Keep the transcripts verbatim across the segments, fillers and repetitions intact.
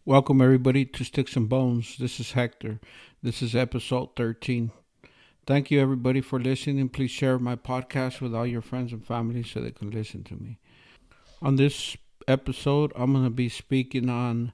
Welcome, everybody, to Sticks and Bones. This is Hector. This is episode thirteen. Thank you, everybody, for listening. Please share my podcast with all your friends and family so they can listen to me. On this episode, I'm going to be speaking on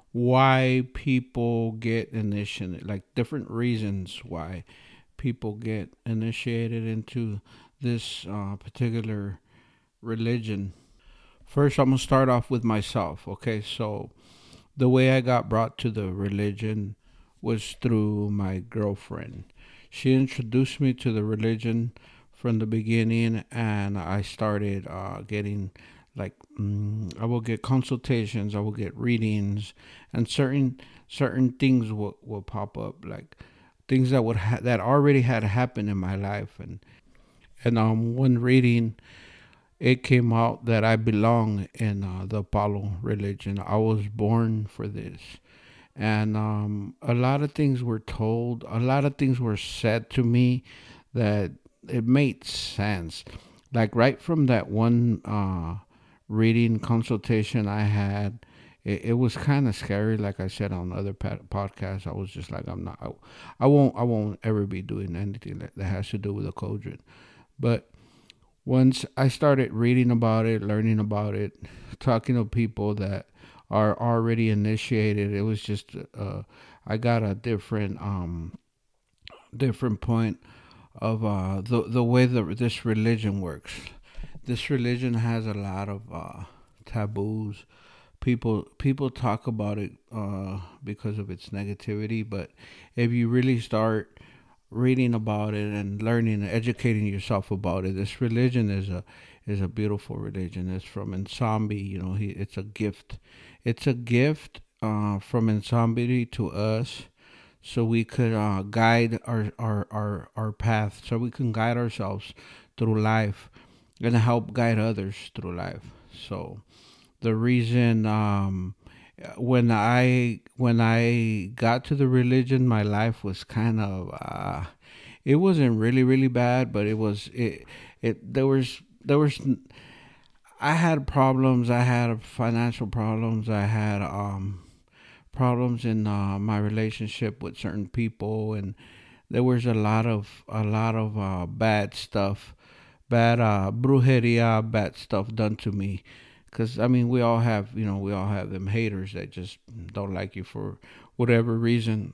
why people get initiated, like different reasons why people get initiated into this uh, particular religion. First, I'm going to start off with myself. Okay, so the way I got brought to the religion was through my girlfriend. She introduced me to the religion from the beginning, and I started uh, getting like mm, I will get consultations, I will get readings, and certain certain things will, will pop up, like things that would ha- that already had happened in my life, and and um one reading it came out that I belong in uh, the Apollo religion. I was born for this. And um, a lot of things were told, a lot of things were said to me that it made sense. Like right from that one uh, reading consultation I had, it, it was kind of scary. Like I said on other pa- podcasts, I was just like, I'm not, I, I won't, I won't ever be doing anything that, that has to do with a cauldron. But once I started reading about it, learning about it, talking to people that are already initiated, it was just uh, I got a different um different point of uh the the way that this religion works. This religion has a lot of uh, taboos. People people talk about it uh, because of its negativity, but if you really start reading about it and learning and educating yourself about it. This religion is a is a beautiful religion. It's from Ensambi. You know, he it's a gift. It's a gift uh, from Ensambi to us, so we could uh, guide our, our our our path, so we can guide ourselves through life and help guide others through life. So the reason um, when I when I got to the religion, my life was kind of uh, it wasn't really really bad, but it was it it there was there was I had problems. I had financial problems. I had um problems in uh, my relationship with certain people, and there was a lot of a lot of uh, bad stuff, bad uh, brujeria, bad stuff done to me. Cause I mean, we all have, you know, we all have them haters that just don't like you for whatever reason.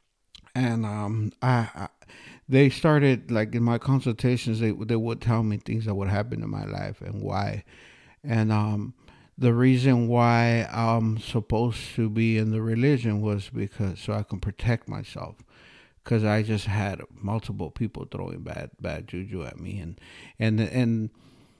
And um, I, I they started like in my consultations, they they would tell me things that would happen in my life and why. And um, the reason why I'm supposed to be in the religion was because so I can protect myself. Because I just had multiple people throwing bad bad juju at me, and and and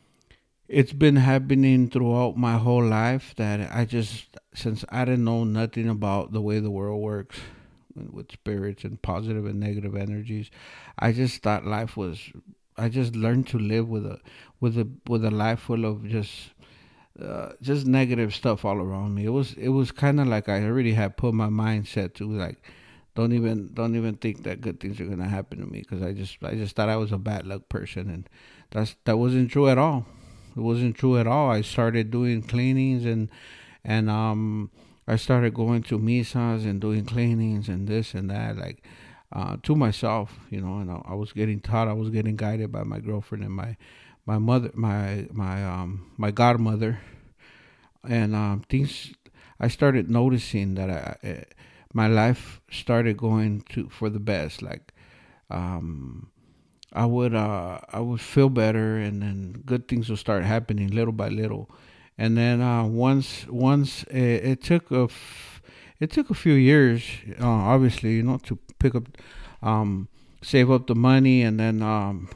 it's been happening throughout my whole life that I just, since I didn't know nothing about the way the world works with spirits and positive and negative energies, I just thought life was, I just learned to live with a, with a, with a life full of just, uh, just negative stuff all around me. It was, it was kind of like I already had put my mindset to like, don't even, don't even think that good things are gonna happen to me because I just, I just thought I was a bad luck person, and that's that wasn't true at all. It wasn't true at all. I started doing cleanings, and and um I started going to misas and doing cleanings and this and that, like uh, to myself, you know. And I, I was getting taught. I was getting guided by my girlfriend and my my mother, my my um my godmother, and um things. I started noticing that I, I my life started going to for the best. Like um I would uh I would feel better, and then good things would start happening little by little, and then uh, once once it, it took a f- it took a few years, uh, obviously, you know, to pick up, um, save up the money, and then um,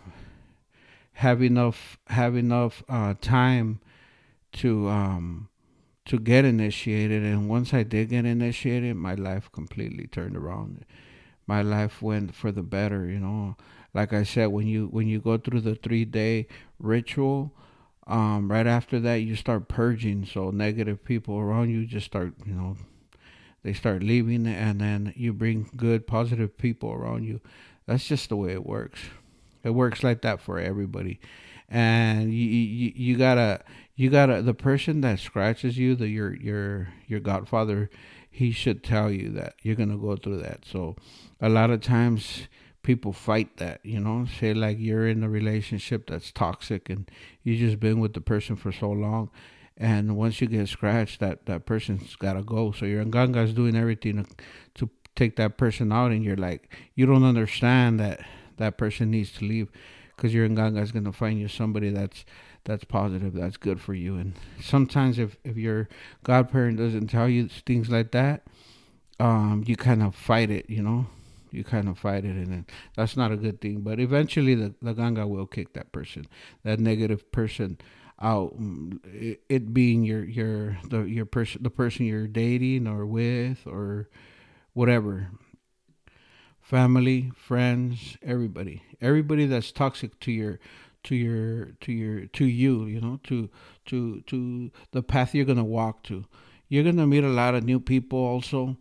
have enough have enough uh, time to um to get initiated. And once I did get initiated, my life completely turned around. My life went for the better, you know. Like I said, when you when you go through the three day ritual, um, right after that you start purging. So negative people around you just start, you know, they start leaving, and then you bring good, positive people around you. That's just the way it works. It works like that for everybody, and you you, you gotta You gotta the person that scratches you, the your your your godfather, he should tell you that you're gonna go through that. So a lot of times people fight that, you know, say like you're in a relationship that's toxic and you just been with the person for so long, and once you get scratched, that that person's gotta go. So your nganga's doing everything to, to take that person out, and you're like, you don't understand that that person needs to leave, because your nganga's gonna find you somebody that's that's positive, that's good for you. And sometimes if if your godparent doesn't tell you things like that, um, you kind of fight it, you know. You kind of fight it, and then that's not a good thing. But eventually, the, the ganga will kick that person, that negative person, out. Mm, It, it being your your the your person, the person you're dating or with or whatever, family, friends, everybody, everybody that's toxic to your to your to your to you, you know, to to to the path you're gonna walk to. You're gonna meet a lot of new people also,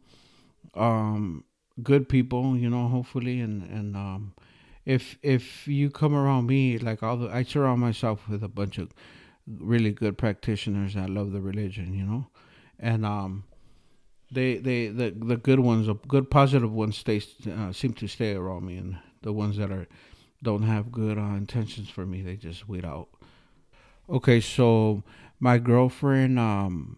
um good people, you know, hopefully. And and um if if you come around me, like all the I surround myself with a bunch of really good practitioners that love the religion, you know. And um they they the the good ones, the good positive ones, stay uh, seem to stay around me, and the ones that are don't have good uh, intentions for me, they just weed out. Okay, so my girlfriend, um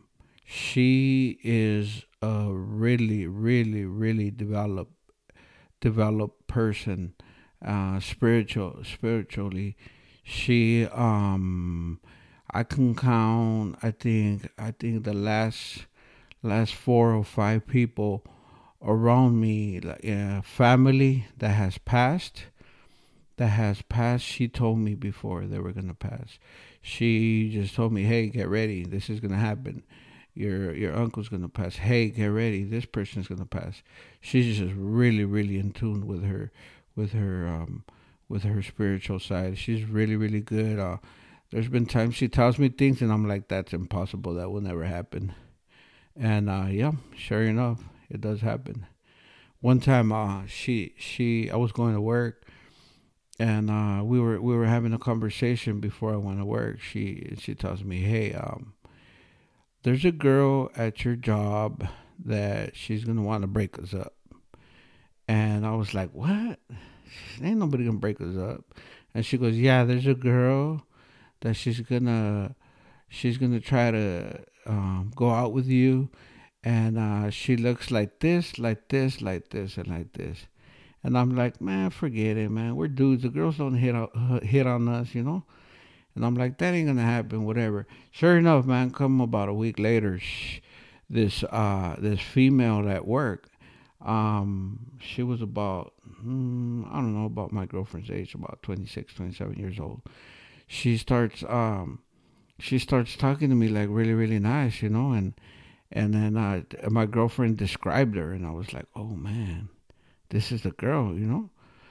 she is a really really really developed developed person, uh spiritual spiritually. She um I can count, i think i think the last last four or five people around me, like uh, family that has passed, that has passed. She told me before they were gonna pass. She just told me, "Hey, get ready. This is gonna happen. Your your uncle's gonna pass. Hey, get ready. This person's gonna pass." She's just really, really in tune with her, with her, um, with her spiritual side. She's really, really good. Uh, there's been times she tells me things, and I'm like, "That's impossible. That will never happen." And uh, yeah, sure enough, it does happen. One time, uh, she she I was going to work, and uh, we were we were having a conversation before I went to work. She she tells me, "Hey, um, there's a girl at your job that she's gonna want to break us up." And I was like, "What? Ain't nobody gonna break us up." And she goes, "Yeah, there's a girl that she's gonna she's gonna try to um, go out with you, and uh, she looks like this, like this, like this, and like this." And I'm like, "Man, forget it, man. We're dudes. The girls don't hit on, hit on us, you know." And I'm like, "That ain't gonna happen, whatever." Sure enough, man, come about a week later, sh- this uh this female at work, um, she was about mm, I don't know, about my girlfriend's age, about twenty six, twenty seven years old. She starts um she starts talking to me like really, really nice, you know, and and then uh, my girlfriend described her, and I was like, "Oh man, this is the girl," you know.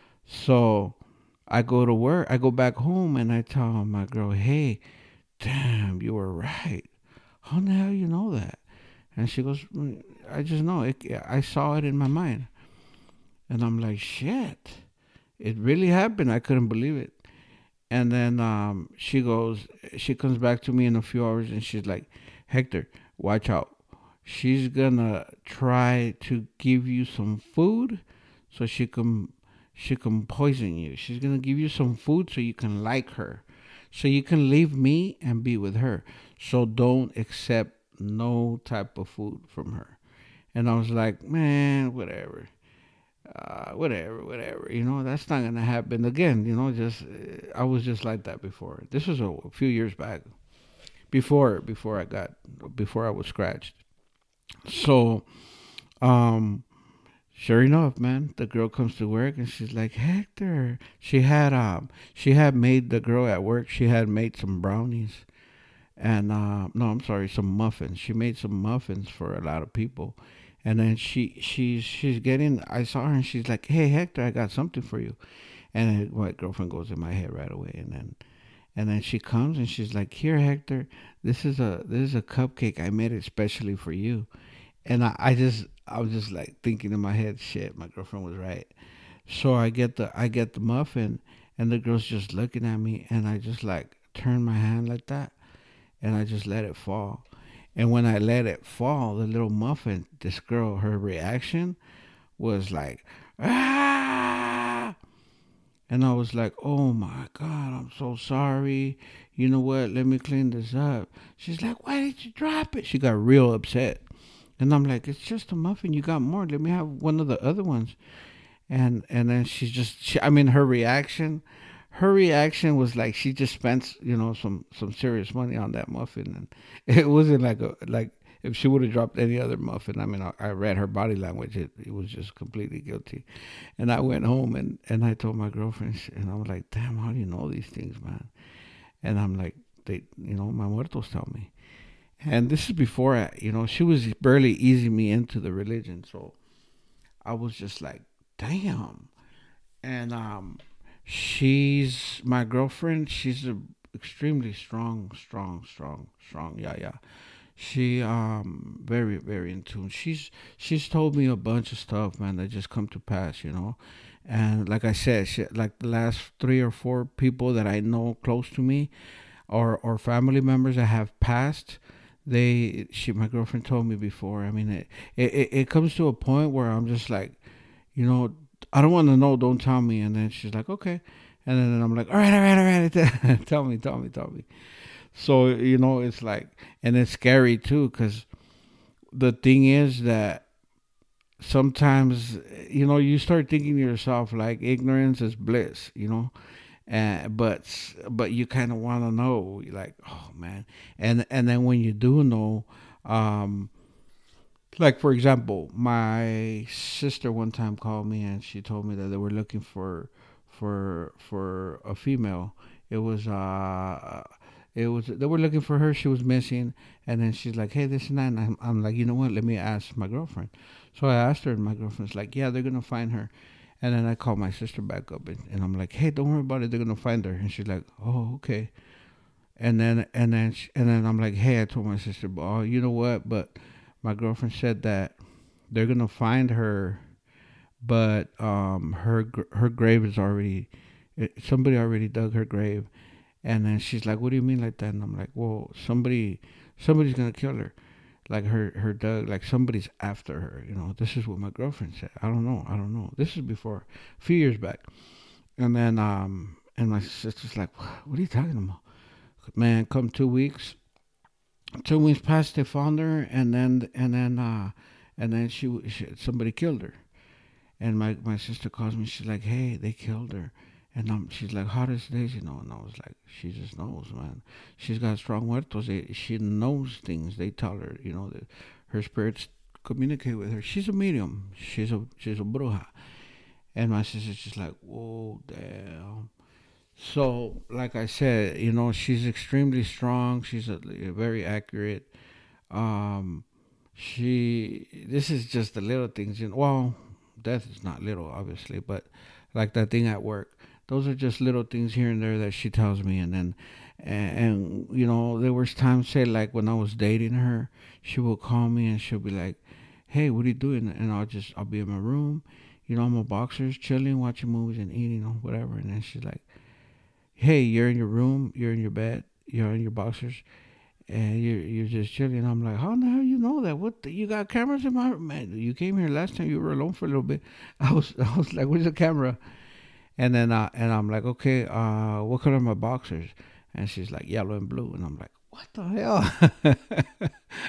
So I go to work, I go back home, and I tell my girl, "Hey, damn, you were right. How the hell you know that?" And she goes, "Mm, I just know it. I saw it in my mind." And I'm like, "Shit, it really happened." I couldn't believe it. And then um, she goes, she comes back to me in a few hours, and she's like, "Hector, watch out. She's gonna try to give you some food so she can she can poison you. She's gonna give you some food so you can like her, so you can leave me and be with her. So don't accept no type of food from her." And I was like, "Man, whatever, uh, whatever, whatever. You know, that's not gonna happen again." You know, just uh, I was just like that before. This was a, a few years back, before before I got before I was scratched. So, um, sure enough, man, the girl comes to work, and she's like, "Hector." She had um she had made the girl at work. She had made some brownies, and uh, no, I'm sorry, some muffins. She made some muffins for a lot of people, and then she she's she's getting. I saw her, and she's like, "Hey, Hector, I got something for you." And then my girlfriend goes in my head right away, and then and then she comes, and she's like, "Here, Hector, this is a this is a cupcake. I made it especially for you." And I, I just I was just like thinking in my head, "Shit, my girlfriend was right." So I get the I get the muffin, and the girl's just looking at me, and I just like turn my hand like that, and I just let it fall. And when I let it fall, the little muffin, this girl, her reaction was like, ah! And I was like, oh my God, I'm so sorry. You know what? Let me clean this up. She's like, why did you drop it? She got real upset. And I'm like, it's just a muffin. You got more. Let me have one of the other ones. And and then she's just, she, I mean, her reaction, her reaction was like she just spent, you know, some some serious money on that muffin, and it wasn't like a like if she would have dropped any other muffin. I mean, I, I read her body language; it, it was just completely guilty. And I went home and and I told my girlfriend, and I was like, "Damn, how do you know these things, man?" And I'm like, "They, you know, my muertos tell me." And this is before I, you know, she was barely easing me into the religion, so I was just like, "Damn." And um, she's my girlfriend. She's a extremely strong, strong, strong, strong. Yeah, yeah. She um very very in tune. She's she's told me a bunch of stuff, man, that just come to pass, you know. And like I said, she, like the last three or four people that I know close to me, or or family members that have passed, they she my girlfriend told me before. I mean, it it it comes to a point where I'm just like, you know, I don't want to know. Don't tell me. And then she's like, okay. And then I'm like, all right, all right, all right. tell me, tell me, tell me. So, you know, it's like, and it's scary too, because the thing is that sometimes, you know, you start thinking to yourself, like, ignorance is bliss, you know. Uh, but but you kind of want to know, like, oh man. And, and then when you do know, um, like for example, my sister one time called me and she told me that they were looking for for for a female. It was uh it was they were looking for her. She was missing, and then she's like, "Hey, this and that." And I'm, I'm like, you know what? Let me ask my girlfriend. So I asked her, and my girlfriend's like, "Yeah, they're gonna find her." And then I called my sister back up, and, and I'm like, "Hey, don't worry about it. They're gonna find her." And she's like, "Oh, okay." And then and then she, and then I'm like, "Hey," I told my sister, "Oh, you know what? But my girlfriend said that they're gonna find her, but um, her her grave is already somebody already dug her grave." And then she's like, "What do you mean like that?" And I'm like, "Well, somebody somebody's gonna kill her, like her her dug, like somebody's after her. You know, this is what my girlfriend said. I don't know, I don't know. This is before a few years back." And then um, and my sister's like, "What are you talking about?" Man, come two weeks, two weeks past, they found her, and then and then uh, and then she, she somebody killed her. And my my sister calls me. She's like, "Hey, they killed her." And um, she's like, "How does Daisy know?" And I was like, "She just knows, man. She's got strong muertos. They, she knows things. They tell her, you know, that her spirits communicate with her. She's a medium. She's a she's a bruja." And my sister's just like, "Whoa, damn." So, like I said, you know, she's extremely strong. She's a, a very accurate. Um, she. This is just the little things. You know, well, death is not little, obviously, but like that thing at work. Those are just little things here and there that she tells me, and then, and, and you know, there was times, say, like when I was dating her, she would call me and she'll be like, "Hey, what are you doing?" And I'll just, I'll be in my room, you know, I'm a boxers, chilling, watching movies and eating or whatever. And then she's like, "Hey, you're in your room, you're in your bed, you're in your boxers, and you're you're just chilling." I'm like, "How the hell you know that? What the, you got cameras in my room, man? You came here last time. You were alone for a little bit." I was I was like, "Where's the camera?" And then uh, and I'm like, "Okay, uh, what color are my boxers?" And she's like, "Yellow and blue." And I'm like, "What the hell?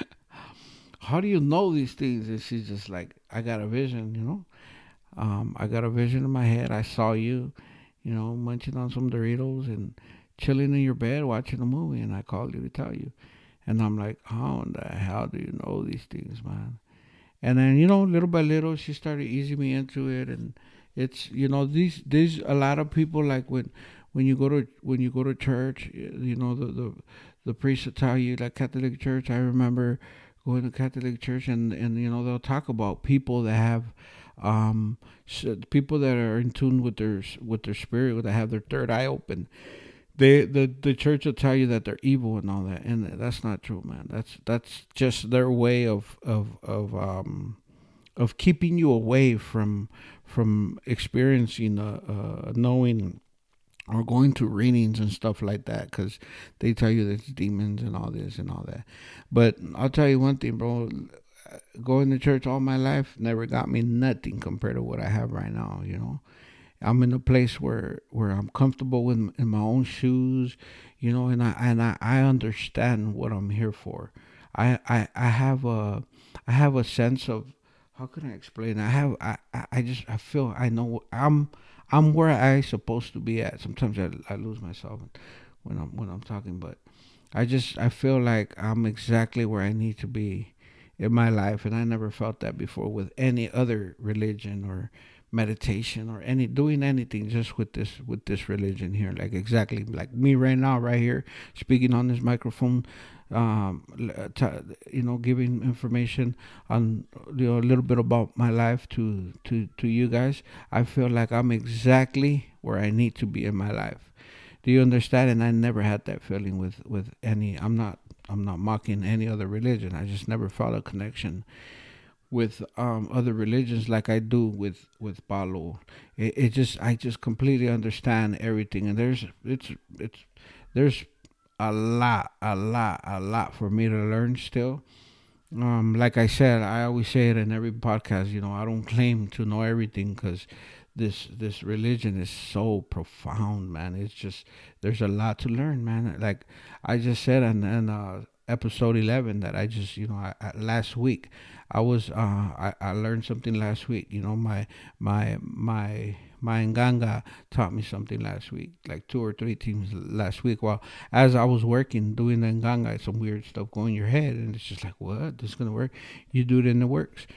How do you know these things?" And she's just like, "I got a vision, you know. Um, I got a vision in my head. I saw you, you know, munching on some Doritos and chilling in your bed watching a movie, and I called you to tell you." And I'm like, "How in the hell do you know these things, man?" And then, you know, little by little, she started easing me into it, and it's, you know, these these a lot of people, like when when you go to when you go to church, you know, the the the priest will tell you, like Catholic church. I remember going to Catholic church, and and you know, they'll talk about people that have um people that are in tune with their with their spirit, that have their third eye open. They the the church will tell you that they're evil and all that, and that's not true, man. That's that's just their way of of of um of keeping you away from from experiencing uh, uh knowing or going to readings and stuff like that, because they tell you there's demons and all this and all that. But I'll tell you one thing, bro. Going to church all my life never got me nothing compared to what I have right now. You know, I'm in a place where where I'm comfortable with in my own shoes. You know, and I and I, I understand what I'm here for. I, I I have a I have a sense of, how can I explain? I have I, I I just I feel I know I'm I'm where I supposed to be at. Sometimes I, I lose myself when I'm when I'm talking, but I just I feel like I'm exactly where I need to be in my life, and I never felt that before with any other religion or meditation or any doing anything, just with this with this religion here. Like exactly like me right now, right here, speaking on this microphone, um, t- you know, giving information on, you know, a little bit about my life to to to you guys. I feel like I'm exactly where I need to be in my life. Do you understand? And I never had that feeling with with any. I'm not. I'm not mocking any other religion. I just never felt a connection with um, other religions like I do with with Palo. It, it just I just completely understand everything, and there's it's it's there's a lot, a lot, a lot for me to learn still. Um, like I said, I always say it in every podcast. You know, I don't claim to know everything, because this this religion is so profound, man. It's just there's a lot to learn, man. Like I just said in, in uh, episode eleven that I just you know I, I, last week I was uh, I, I learned something last week. You know, my my my my Nganga taught me something last week, like two or three teams last week. While as I was working doing the Nganga, some weird stuff going in your head, and it's just like, what? This is gonna work? You do it in the works.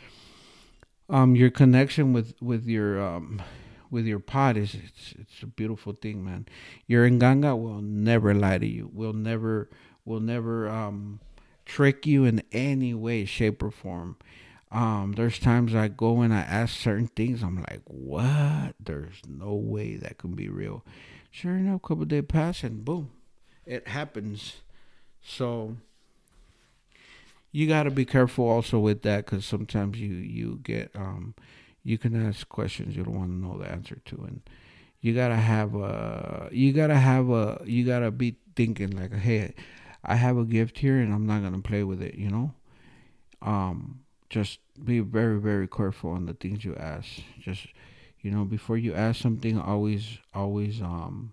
Um, your connection with with your um with your pod is it's it's a beautiful thing, man. Your Nganga will never lie to you. Will never will never um trick you in any way, shape, or form. Um, there's times I go and I ask certain things. I'm like, what? There's no way that can be real. Sure enough, couple days pass and boom, it happens. So you got to be careful also with that, because sometimes you you get um you can ask questions you don't want to know the answer to, and you gotta have a you gotta have a you gotta be thinking like, hey, I have a gift here and I'm not gonna play with it, you know. Um, just be very very careful on the things you ask. Just, you know, before you ask something, always always um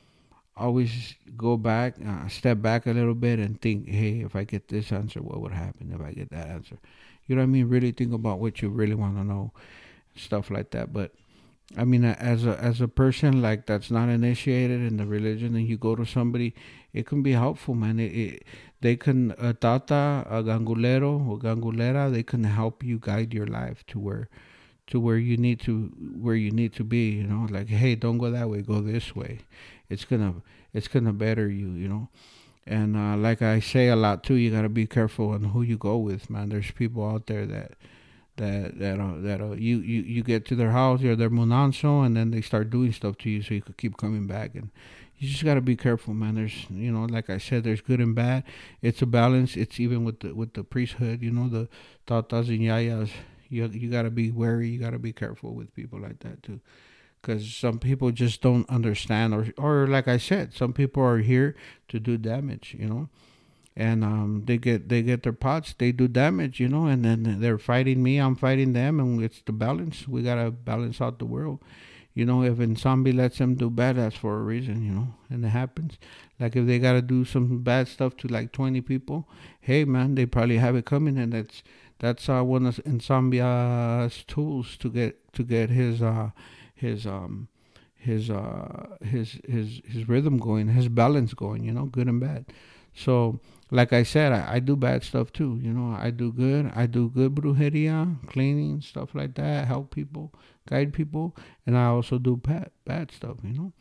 always go back, uh, step back a little bit and think, hey, if I get this answer, what would happen if I get that answer? You know what I mean? Really think about what you really want to know, stuff like that. But I mean, as a as a person like that's not initiated in the religion, and you go to somebody, it can be helpful, man. It, it they can a tata, a gangulero, or gangulera, they can help you guide your life to where to where you need to where you need to be. You know, like, hey, don't go that way, go this way. It's gonna it's gonna better you. You know. And uh, like I say a lot too, you gotta be careful on who you go with, man. There's people out there that that that uh, that uh, you, you you get to their house or their munanso, and then they start doing stuff to you, so you could keep coming back. And you just gotta be careful, man. There's, you know, like I said, there's good and bad. It's a balance. It's even with the with the priesthood, you know, the tatas and yayas. You you gotta be wary. You gotta be careful with people like that too, because some people just don't understand, or or like I said, some people are here to do damage, you know. And um, they get they get their pots, they do damage, you know, and then they're fighting me, I'm fighting them, and it's the balance. We gotta balance out the world, you know. If Zombie lets them do bad, that's for a reason, you know, and it happens. Like if they gotta do some bad stuff to like twenty people, hey man, they probably have it coming, and that's that's uh, one of Insombia's tools to get to get his uh his um his uh his his his rhythm going, his balance going, you know, good and bad. So like I said, I, I do bad stuff too. You know, I do good. I do good brujeria, cleaning, stuff like that. Help people, guide people, and I also do bad bad stuff. You know,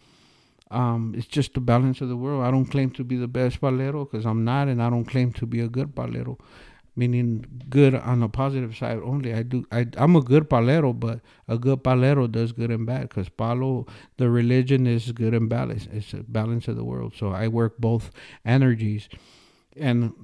um, it's just the balance of the world. I don't claim to be the best palero because I'm not, and I don't claim to be a good palero, meaning good on the positive side only. I do. I I'm a good palero, but a good palero does good and bad, because palo, the religion, is good and balance. It's a balance of the world. So I work both energies. And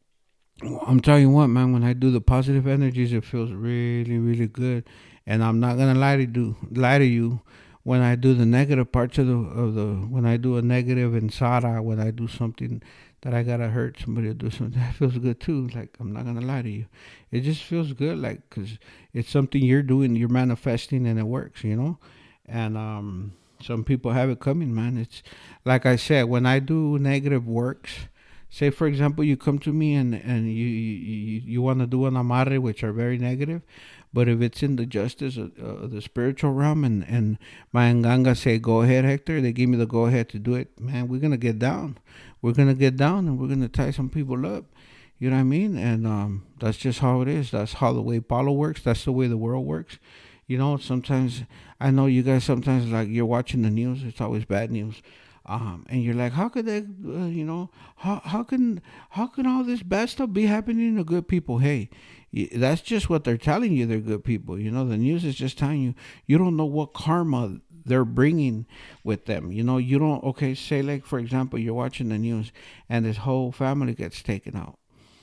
I'm telling you what, man, when I do the positive energies, it feels really, really good. And I'm not gonna lie to do lie to you. when I do the negative parts of the of the when I do a negative in Sara, when I do something that I gotta hurt somebody to do something, that feels good too. Like, I'm not gonna lie to you, it just feels good. Like, cause it's something you're doing, you're manifesting, and it works. You know, and um, some people have it coming, man. It's like I said, when I do negative works. Say, for example, you come to me and, and you you, you want to do an amarre, which are very negative, but if it's in the justice of uh, the spiritual realm, and, and my nganga say, go ahead, Hector, they give me the go ahead to do it, man, we're going to get down. We're going to get down and we're going to tie some people up. You know what I mean? And um, that's just how it is. That's how the way Paulo works. That's the way the world works. You know, sometimes, I know you guys sometimes, like, you're watching the news, it's always bad news. Um, and you're like, how could they, uh, you know, how how can how can all this bad stuff be happening to good people? Hey, that's just what they're telling you. They're good people. You know, the news is just telling you. You don't know what karma they're bringing with them. You know, you don't. Okay, say, like, for example, you're watching the news and this whole family gets taken out.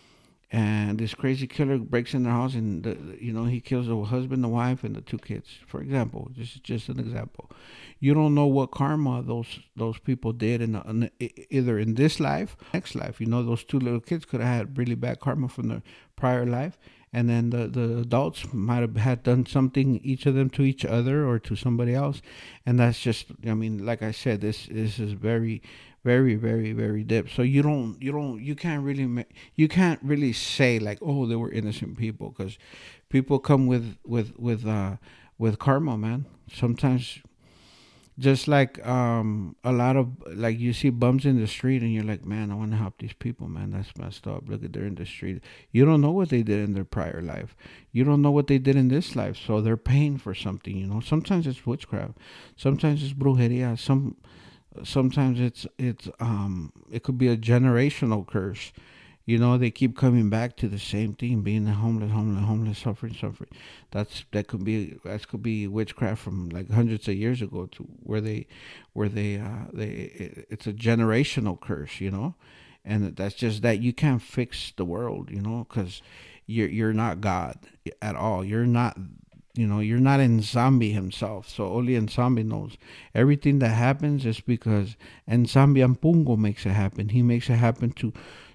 And this crazy killer breaks in their house, and the, you know, he kills the husband, the wife, and the two kids. For example, this is just an example. You don't know what karma those those people did in, the, in the, either in this life, next life. You know, those two little kids could have had really bad karma from their prior life, and then the the adults might have had done something, each of them, to each other or to somebody else, and that's just. I mean, like I said, this this is very very very very deep. So you don't you don't you can't really you can't really say, like, oh, they were innocent people, because people come with with with uh with karma, man. Sometimes, just like um a lot of, like, you see bums in the street and you're like, man, I want to help these people, man. That's messed up. Look at, they're in the street. You don't know what they did in their prior life. You don't know what they did in this life, so they're paying for something. You know, sometimes it's witchcraft, sometimes it's brujeria, some sometimes it's it's um it could be a generational curse. You know, they keep coming back to the same thing, being a homeless, homeless, homeless, suffering, suffering. That's that could be that could be witchcraft from, like, hundreds of years ago, to where they, where they, uh, they. It, it's a generational curse, you know, and that's just that you can't fix the world, you know, because you're you're not God at all. You're not. You know, you're not Nzambi himself, so only Nzambi knows. Everything that happens is because Nzambi Ampungo makes it happen. He makes it happen to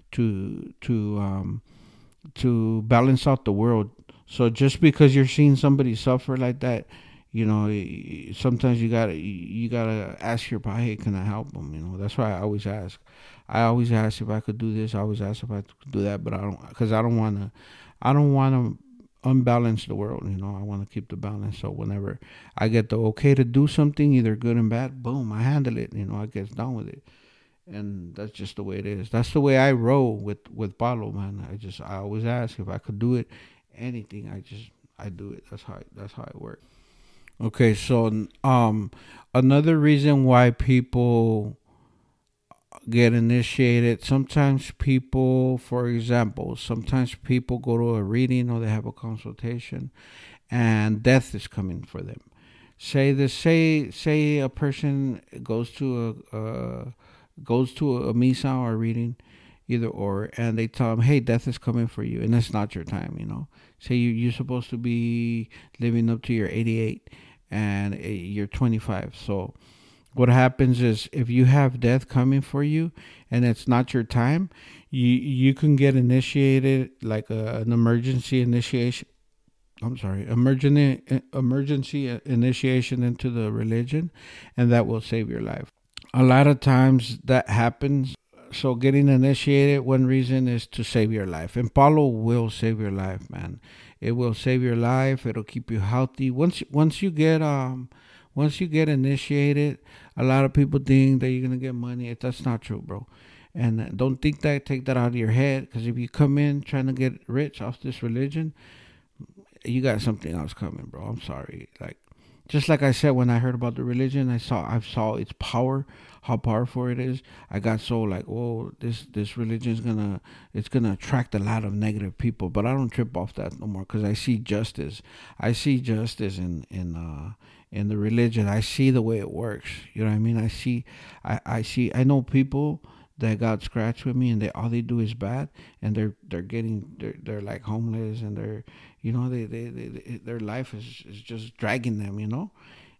to to um to balance out the world. So just because you're seeing somebody suffer like that, you know, sometimes you gotta you gotta ask your pa, hey, can I help them? You know, that's why I always ask. I always ask if I could do this. I always ask if I could do that, but I don't, because I don't want to. I don't want to unbalance the world. You know, I want to keep the balance. So whenever I get the okay to do something, either good and bad, boom, I handle it. You know, I get down with it. And that's just the way it is. That's the way I roll with with Paulo, man. I just I always ask if I could do it, anything. I just I do it. That's how that's how it works. Okay, so um, another reason why people get initiated. Sometimes people, for example, sometimes people go to a reading or they have a consultation, and death is coming for them. Say this. Say say a person goes to a. a goes to a misa or a reading, either or, and they tell them, hey, death is coming for you, and it's not your time, you know. Say you, you're supposed to be living up to your eighty-eight, and you're twenty-five. So what happens is, if you have death coming for you and it's not your time, you you can get initiated, like a, an emergency initiation. I'm sorry, emergency emergency initiation into the religion, and that will save your life. A lot of times that happens. So getting initiated, one reason is to save your life. And Paulo will save your life, man. It will save your life. It'll keep you healthy. Once once you get um once you get initiated, a lot of people think that you're gonna get money. That's not true, bro. And don't think that. Take that out of your head. Because if you come in trying to get rich off this religion, you got something else coming, bro. I'm sorry. Like, just like I said, when I heard about the religion, I saw I saw its power, how powerful it is. I got so like, whoa, this this religion is gonna it's gonna attract a lot of negative people. But I don't trip off that no more, because I see justice. I see justice in in uh in the religion. I see the way it works. You know what I mean? I see I I see I know people that got scratched with me, and they all they do is bad, and they're they're getting they're, they're like homeless, and they're, you know, they, they, they, they their life is, is just dragging them, you know.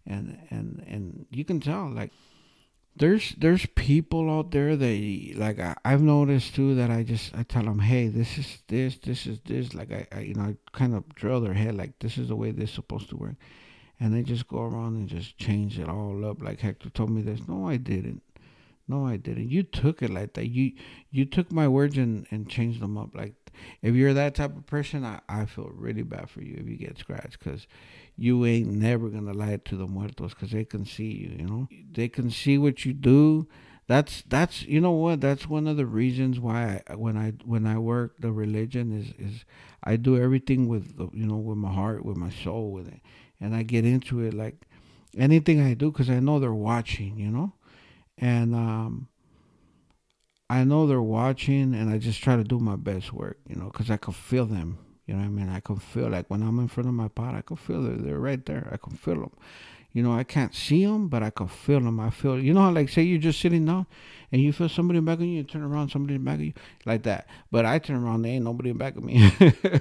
and and and you can tell like there's there's people out there that like I, I've noticed too that I just I tell them, hey, this is this this is this like I, I you know I kind of drill their head like this is the way this is supposed to work, and they just go around and just change it all up. Like Hector told me this. No, I didn't. No, I didn't. You took it like that. You you took my words and, and changed them up. Like if you're that type of person, I, I feel really bad for you if you get scratched because you ain't never gonna lie to the muertos because they can see you. You know, they can see what you do. That's that's you know what? That's one of the reasons why I, when I when I work the religion is is I do everything with the, you know with my heart, with my soul, with it, and I get into it like anything I do because I know they're watching. You know and um, I know they're watching, and I just try to do my best work, you know, because I can feel them. You know what I mean? I can feel like when I'm in front of my pot, I can feel it. They're right there. I can feel them. You know, I can't see them, but I can feel them. I feel, you know how, like, say you're just sitting down and you feel somebody back of you, you turn around, somebody back of you, like that. But I turn around, there ain't nobody back of me.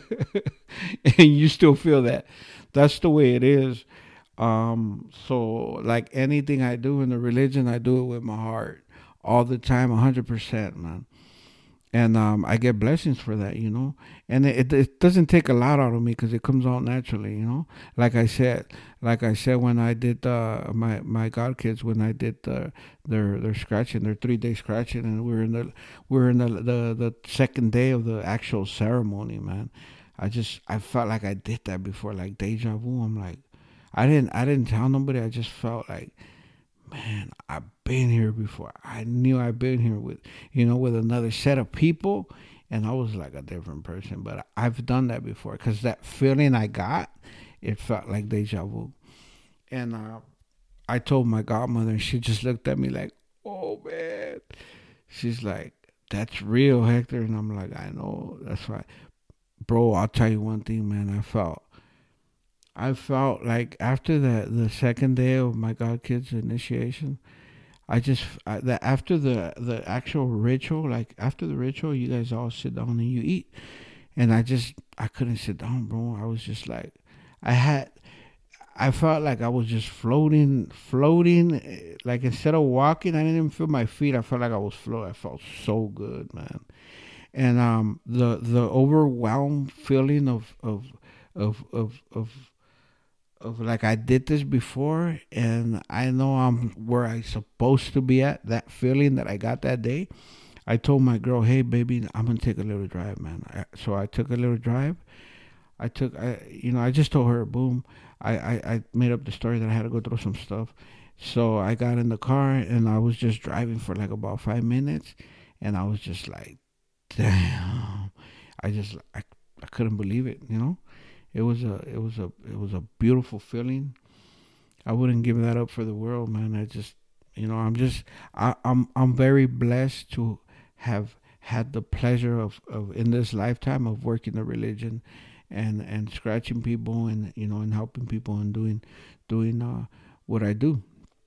And you still feel that. That's the way it is. Um, so like anything I do in the religion, I do it with my heart all the time, a hundred percent, man. And um, I get blessings for that, you know. And it, it doesn't take a lot out of me because it comes out naturally, you know. Like I said, like I said when I did uh, my my god kids when I did uh, their their scratching, their three day scratching, and we were in the we were in the, the the second day of the actual ceremony, man. I just I felt like I did that before, like deja vu. I'm like, I didn't I didn't tell nobody. I just felt like, man, I've been here before. I knew I've been here with, you know, with another set of people, and I was like a different person. But I've done that before because that feeling I got, it felt like deja vu. And uh, I told my godmother, and she just looked at me like, "Oh man," she's like, "That's real, Hector," and I'm like, "I know, that's right, bro." I'll tell you one thing, man. I felt I felt like after the the second day of my god kids initiation, I just I, that after the the actual ritual, like after the ritual, you guys all sit down and you eat, and I just I couldn't sit down, bro. I was just like, I had I felt like I was just floating, floating. eh, Like instead of walking, I didn't even feel my feet. I felt like I was floating. I felt so good, man. And um, the the overwhelmed feeling of of of of of of like I did this before and I know I'm where I supposed to be at, that feeling that I got that day. I told my girl, "Hey baby, I'm gonna take a little drive, man." I, so I took a little drive. I took I you know, I just told her, boom. I, I, I made up the story that I had to go through some stuff. So I got in the car and I was just driving for like about five minutes and I was just like, damn. I just I, I couldn't believe it, you know? It was a it was a it was a beautiful feeling. I wouldn't give that up for the world, man. I just you know I'm just I, I'm I'm very blessed to have had the pleasure of, of in this lifetime of working the religion, and and scratching people and you know and helping people and doing doing uh, what I do,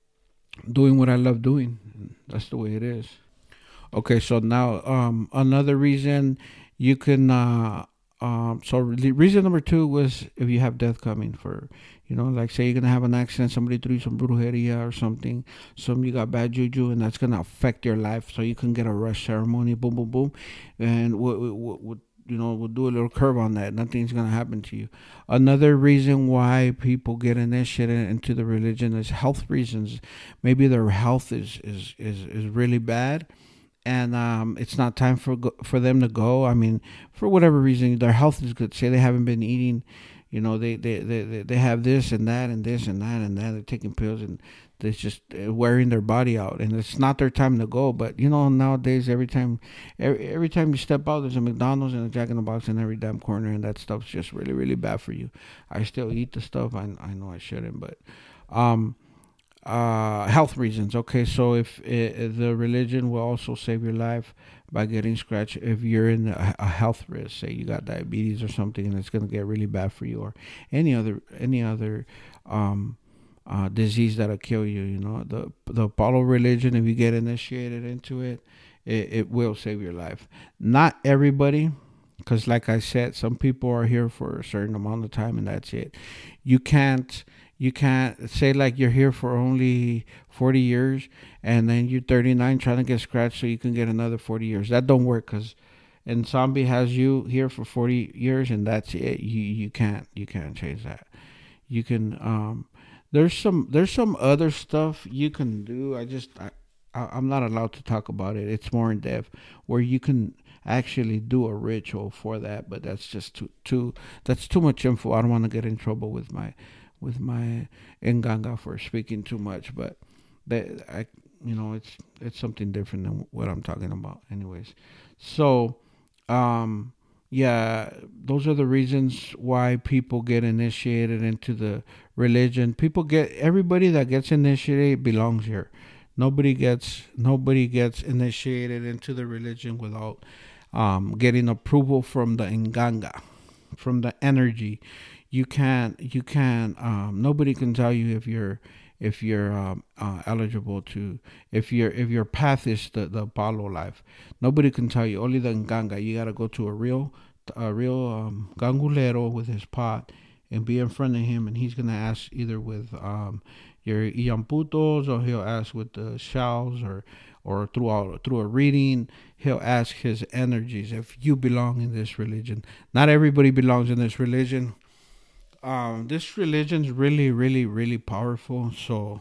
doing what I love doing. That's the way it is. Okay, so now um, another reason you can. Uh, um, so the reason number two was if you have death coming for, you know, like say you're gonna have an accident, somebody threw you some brujeria or something, some you got bad juju, and that's gonna affect your life. So you can get a rush ceremony, boom, boom, boom, and what, what, what you know, we'll do a little curve on that. Nothing's gonna happen to you. Another reason why people get initiated into the religion is health reasons. Maybe their health is is is, is really bad and um, it's not time for go- for them to go. I mean, for whatever reason, their health is good. Say they haven't been eating, you know, they they, they, they they have this and that and this and that and that. They're taking pills and they're just uh, wearing their body out, and it's not their time to go. But you know, nowadays, every time every, every time you step out, there's a McDonald's and a Jack in the Box in every damn corner, and that stuff's just really really bad for you. I still eat the stuff. I I know I shouldn't, but um uh, health reasons. Okay, so if it, the religion will also save your life by getting scratched if you're in a, a health risk. Say you got diabetes or something, and it's going to get really bad for you, or any other any other um, uh, disease that'll kill you. You know, the the Apollo religion. If you get initiated into it, it, it will save your life. Not everybody. Because, like I said, some people are here for a certain amount of time, and that's it. You can't You can't say like you're here for only forty years and then you're thirty-nine trying to get scratched so you can get another forty years. That don't work because and zombie has you here for forty years and that's it. You you can't you can't change that. You can um there's some there's some other stuff you can do. I just I, I I'm not allowed to talk about it. It's more in depth where you can actually do a ritual for that, but that's just too too that's too much info. I don't want to get in trouble with my with my Nganga for speaking too much, but that I you know it's it's something different than what I'm talking about anyways. So um yeah, those are the reasons why people get initiated into the religion. People get everybody that gets initiated belongs here. Nobody gets nobody gets initiated into the religion without um, getting approval from the Nganga, from the energy. You can't you can't um, nobody can tell you if you're if you're um, uh, eligible to if your if your path is the the Apollo life. Nobody can tell you. Only the Nganga. You gotta go to a real a real um, gangulero with his pot and be in front of him, and he's gonna ask either with um, your iamputos or he'll ask with the shells or or through a, through a reading. He'll ask his energies if you belong in this religion. Not everybody belongs in this religion. Um, this religion's really, really, really powerful. So,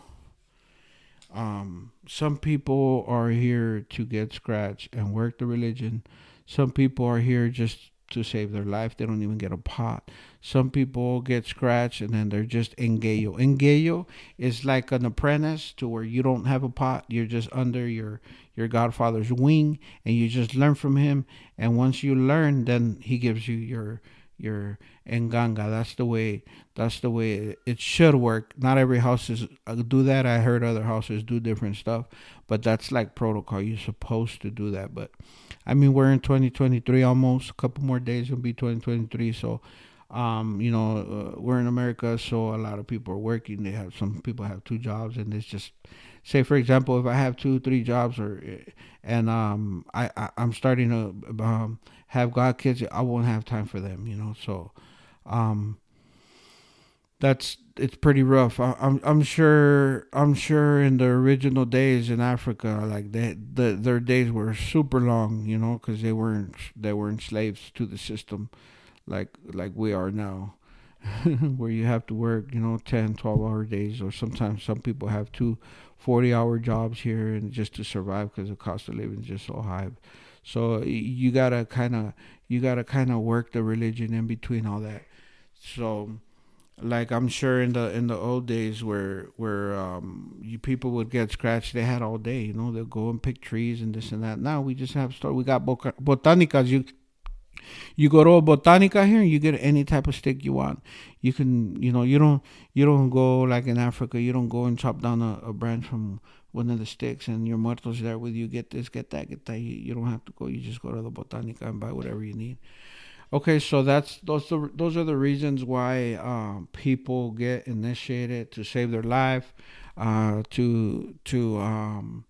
um, some people are here to get scratched and work the religion. Some people are here just to save their life. They don't even get a pot. Some people get scratched and then they're just engayo. Engayo is like an apprentice to where you don't have a pot. You're just under your your godfather's wing and you just learn from him. And once you learn, then he gives you your your enganga. That's the way. That's the way it should work. Not every house is uh, do that. I heard other houses do different stuff, but that's like protocol. You're supposed to do that. But I mean, we're in twenty twenty-three almost. A couple more days will be twenty twenty-three. So, um, you know, uh, we're in America, so a lot of people are working. They have some people have two jobs, and it's just say, for example, if I have two, three jobs, or and um, I, I I'm starting to um have God kids, I won't have time for them. You know, so um, that's it's pretty rough. I, I'm I'm sure I'm sure in the original days in Africa, like they the their days were super long, you know, because they weren't they weren't slaves to the system, like like we are now, where you have to work, you know, ten, twelve hour days, or sometimes some people have two forty hour jobs here and just to survive because the cost of living is just so high. So you gotta kind of you gotta kind of work the religion in between all that. So like I'm sure in the in the old days where where um you people would get scratched, they had all day, you know, they'll go and pick trees and this and that. Now we just have store. We got boca, botanicas. You you go to a botanica here, you get any type of stick you want. You can, you know, you don't you don't go like in Africa. You don't go and chop down a, a branch from one of the sticks and your muertos there with you. Get this, get that, get that. You, you don't have to go. You just go to the botanica and buy whatever you need. Okay, so that's those the, those are the reasons why um, people get initiated to save their life, uh, to to um,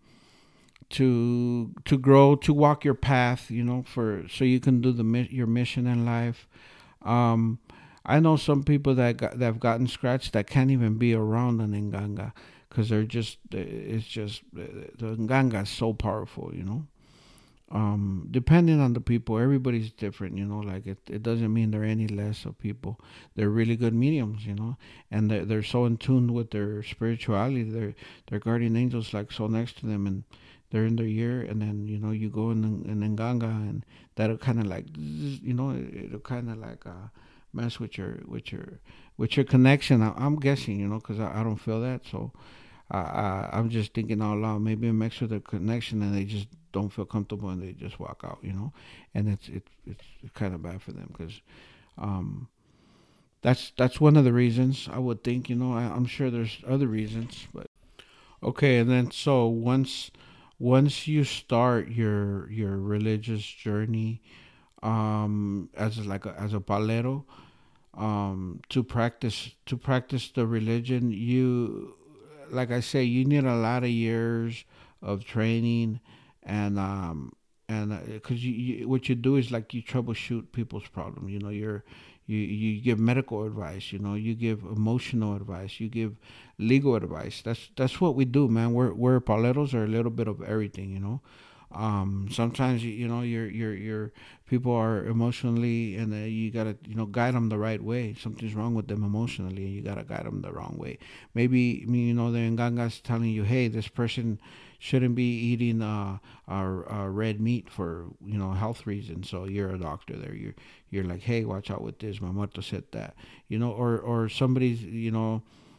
to to grow, to walk your path, you know, for so you can do the your mission in life. Um, I know some people that got, that have gotten scratched that can't even be around an nganga because they're just it's just the nganga is so powerful, you know. Um, depending on the people, everybody's different, you know, like it, it doesn't mean they're any less of people. They're really good mediums, you know, and they're, they're so in tune with their spirituality. Their their guardian angels like so next to them and they're in their ear, and then, you know, you go in in Nganga and that'll kind of like, you know, it, it'll kind of like uh, mess with your with your with your connection. I, I'm guessing, you know, because I, I don't feel that, so I, I I'm just thinking out loud. Maybe it makes with the connection, and they just don't feel comfortable, and they just walk out, you know. And it's it's it's kind of bad for them because um, that's that's one of the reasons I would think. You know, I, I'm sure there's other reasons, but okay. And then so once once you start your your religious journey um, as like a, as a palero um, to practice to practice the religion, you like I say, you need a lot of years of training, and um and because uh, you, you what you do is like you troubleshoot people's problem. You know, you're You you give medical advice. You know, you give emotional advice. You give legal advice. That's that's what we do, man. We're we're paleros are a little bit of everything. You know, um, sometimes you, you know your your your people are emotionally, and uh, you gotta you know guide them the right way. Something's wrong with them emotionally, and you gotta guide them the wrong way. Maybe I mean, you know the nganga's telling you, hey, this person shouldn't be eating uh, uh, uh red meat for you know health reasons. So you're a doctor there. You're you're like, hey, watch out with this. My mother said that. You know, or or somebody's you know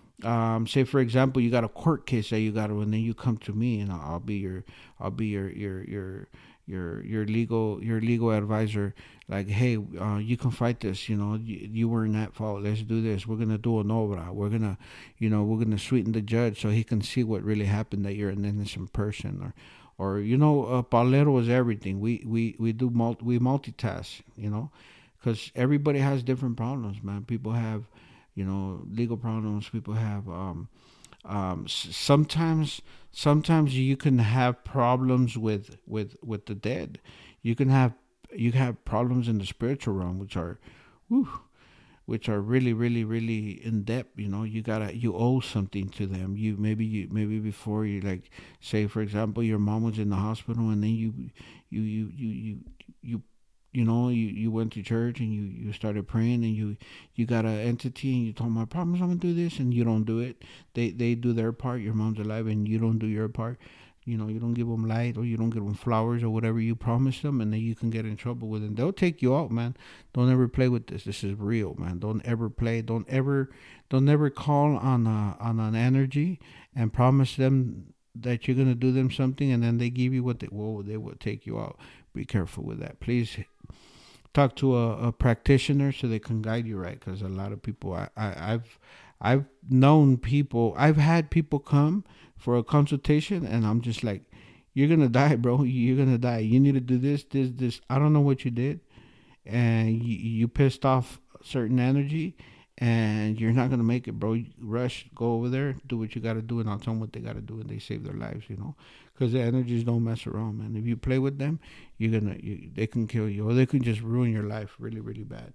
um, say for example, you got a court case that you got to, and then you come to me, and I'll be your, I'll be your, your, your, your, your legal, your legal advisor. Like, hey, uh, you can fight this. You know, you, you weren't at fault. Let's do this. We're gonna do an obra. We're gonna, you know, we're gonna sweeten the judge so he can see what really happened. That you're an innocent person, or, or you know, uh, palero is everything. We we we do multi, we multitask. You know, because everybody has different problems, man. People have you know legal problems. People have um, um, s- sometimes sometimes you can have problems with with with the dead. You can have you have problems in the spiritual realm, which are whew, which are really really really in depth. You know, you gotta you owe something to them. You maybe you maybe before you, like, say for example, your mom was in the hospital, and then you you you you you you you know you, you went to church, and you, you started praying, and you you got an entity, and you told them, I promise I'm gonna do this, and you don't do it. They they do their part. Your mom's alive, and you don't do your part. You know, you don't give them light, or you don't give them flowers, or whatever you promised them, and then you can get in trouble with them. They'll take you out, man. Don't ever play with this. This is real, man. Don't ever play. Don't ever, don't ever call on a, on an energy and promise them that you're gonna do them something, and then they give you what they will. They will take you out. Be careful with that. Please talk to a, a practitioner so they can guide you right. Because a lot of people, I, I, I've, I've known people. I've had people come for a consultation, and I'm just like, "You're gonna die, bro. You're gonna die. You need to do this, this, this. I don't know what you did, and you, you pissed off certain energy, and you're not gonna make it, bro. Rush, go over there, do what you gotta do, and I'll tell them what they gotta do, and they save their lives, you know, because the energies don't mess around, man. If you play with them, you're gonna, you, they can kill you, or they can just ruin your life really, really bad,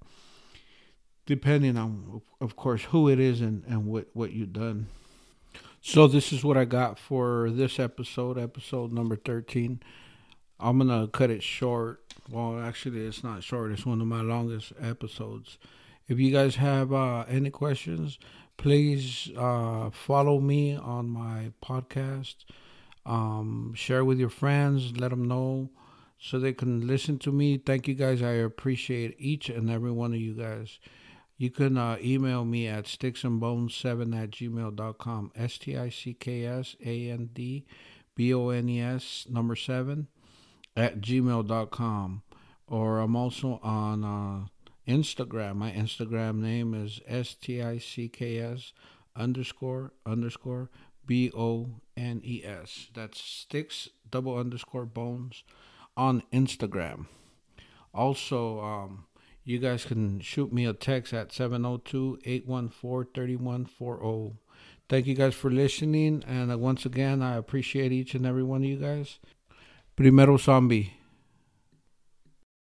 depending on, of course, who it is and and what what you've done. So this is what I got for this episode, episode number thirteen. I'm gonna cut it short. Well, actually, it's not short. It's one of my longest episodes. If you guys have uh, any questions, please uh, follow me on my podcast. Um, share with your friends. Let them know so they can listen to me. Thank you guys. I appreciate each and every one of you guys. You can uh, email me at sticksandbones seven at gmail dot com. S T I C K S A N D B O N E S number seven at gmail dot com. Or I'm also on uh, Instagram. My Instagram name is S T I C K S underscore underscore B O N E S. That's sticks double underscore bones on Instagram. Also, um, you guys can shoot me a text at seven oh two, eight one four, three one four zero. Thank you guys for listening. And uh, once again, I appreciate each and every one of you guys. Primero Zombie.